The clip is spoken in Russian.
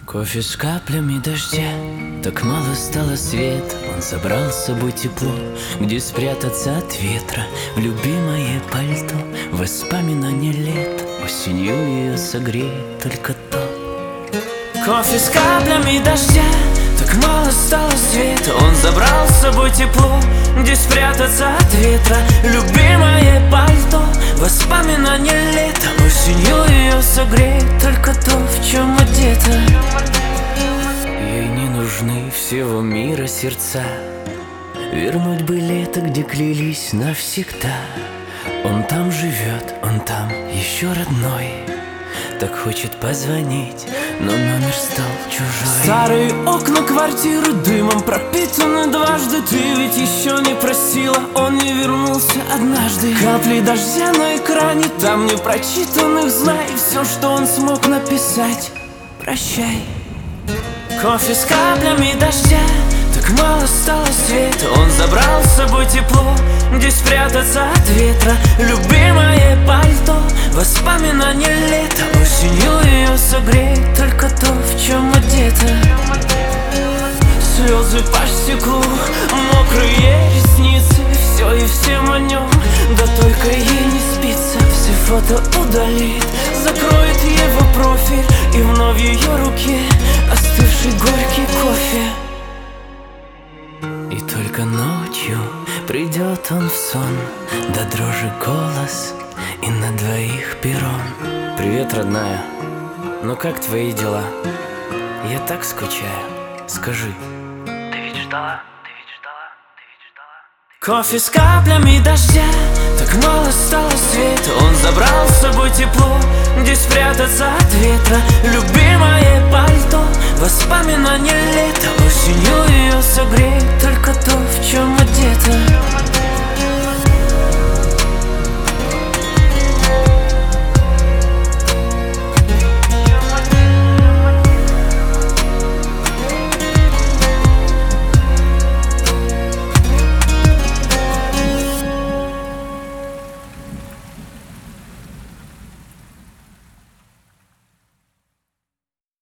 Кофе с каплями дождя, так мало стало света. Он забрал с собой тепло, где спрятаться от ветра. В любимое пальто, воспоминания лет. Осенью ее согреет только то. Кофе с каплями дождя, так мало стало света. Он забрал с собой тепло, где спрятаться от ветра. Любимое пальто, воспоминания лета. Осенью ее согреет только то, в чем одета. Ей не нужны всего мира сердца. Вернуть бы лето, где клялись навсегда. Он там живет, он там еще родной. Так хочет позвонить, но номер стал чужой. Старые окна квартиры дымом пропитаны дважды. Ты ведь еще не просила, он не вернулся однажды. Капли дождя на экране, там не прочитанных знай. Все, что он смог написать, прощай. Кофе с каплями дождя, так мало стало света. Он забрал с собой тепло, где спрятаться от ветра. Любимое пальто, воспоминания лета. Осенью ее согреет только то, в чем одета. Слезы по стеклу, мокрые ресницы. Все и всем о нем, да только ей не спится. Все фото удалит, закроет его профиль. И вновь в ее руке остывший горький кофе. И только ночью придет он в сон, да дрожи голос, и на двоих перрон. Привет, родная, ну как твои дела? Я так скучаю, скажи. Ты ведь ждала? Кофе с каплями дождя, так мало стало света. Он забрал с собой тепло, где спрятаться от ветра. Любимое пальто, воспоминания лета. Осенью ее согреет только то, в чем